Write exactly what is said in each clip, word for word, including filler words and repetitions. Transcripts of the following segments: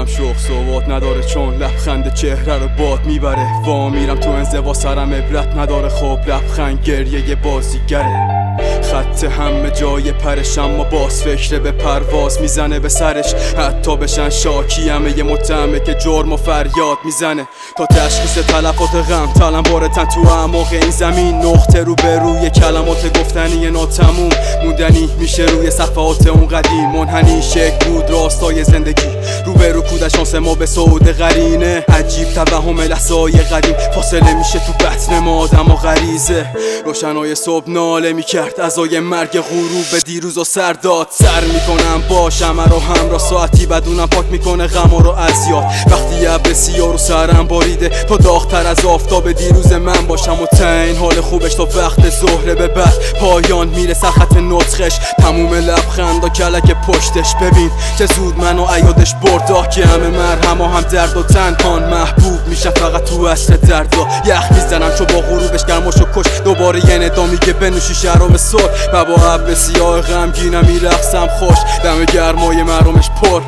حالم شوخ صوت نداره چون لبخند چهره رو باد میبره. وا میرم تو انزوا سرم عبرت نداره خب لبخند گریه یه بازیگره. خط همه جای پرش اما باز فکر به پرواز میزنه به سرش. حتی بشن شاکی همه یه متهمه که جرم و فریاد میزنه. تا تشخیص تلفات غم تلم بارتن تو اعماق این زمین. نقطه رو به روی کلمات گفتنی ناتموم موندنی میشه روی صفحات اون قدیم. منحنی شک بود راستای زندگی رو به رو کودش شانس ما به سود قرینه. عجیب توهم لحظه‌های قدیم فاصله میشه تو بطن ما آدم و غریزه. روشنای صبح ناله میکرد ازای مرگ غروب دیروز و سرداد. سر میکنم با شمع رو همراه ساعتی بدونم پاک میکنه غم رو از یاد. وقتی ابر سیاه رو سرم باریده تا داغتر از آفتاب دیروز من باشم و تین حال خوبش تا وقت ظهر به بعد پایان میرسه خط نطقش. تموم لبخندا کلک پشتش. ببین چه زود منو عیادش بردا که همه مرهم و هم درد و تنهان محبوب میشم فقط تو عصر دردا. یخ میزنم چو با غروبش گرماشو کش. دوباره یه ندا میگه بنوشی شراب صلح و با ابر سیاه غمگینم میرقصم خوش. دم گرمای محرومش پر.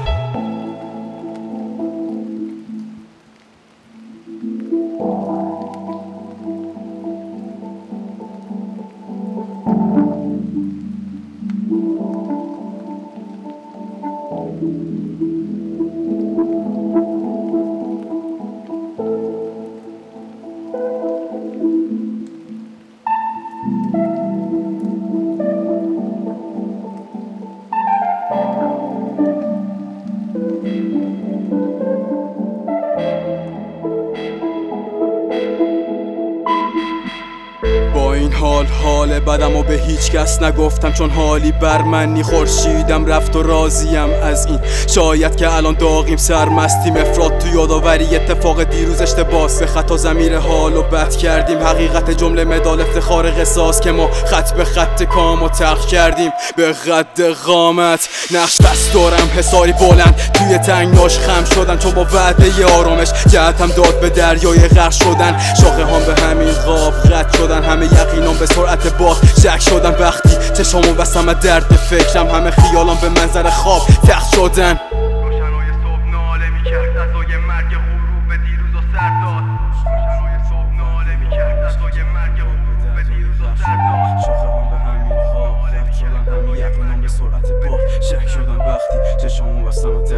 این حال حال بدم و به هیچ کس نگفتم چون حالی بر من نی. خورشیدم رفت و راضیم از این. شاید که الان داغیم سرمستیم افراد تو یادآوری اتفاق دیروز اشتباس. به خطا ضمیر حال و بد کردیم. حقیقت جمله مدال افتخار قصاص که ما خط به خط کام و تلخ کردیم. به قد قامت نقش بس دارم حساری بلند توی تنگناش خم شدن چون با وعده ی آرامش جهتم داد به دریای غرق شدن. شاخه هم به همین قاب قد شدن. همه یقینم به سرعت باد شک شدن وقتی چشامو بستم از درد فکرم. همه خیالام به منظر خواب تخت شدن. روشنای صبح ناله میکرد ازای مرگ غروب دیروز و سرداد. روشنای صبح ناله میکرد ازای مرگ غروب دیروز و سرداد. شاخه هم به همین خواب قد شدن. همه یقینم به سرعت باد شک شدن وقتی چشامو بستم از